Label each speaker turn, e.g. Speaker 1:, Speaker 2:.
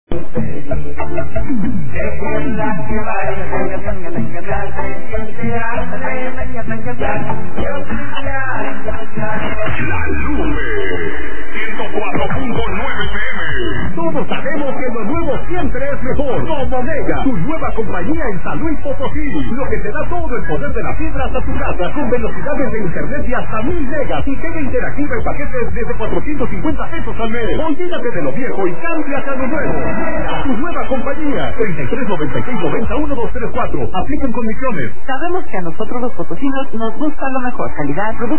Speaker 1: La Nube 104.9 PM. Todos sabemos que lo nuevo siempre es mejor. Como Mega, tu nueva compañía en San Luis Potosí, lo que te da todo el poder de la fibra hasta tu casa, con velocidades de internet de hasta 1000 megas y pega interactiva en paquetes desde 450 pesos al mes. Olvídate de lo viejo y cambia a lo nuevo. Mega, tu nueva compañía. 3396901234. Aplican condiciones.
Speaker 2: Sabemos que a nosotros los potosinos nos gusta lo mejor, calidad, producto.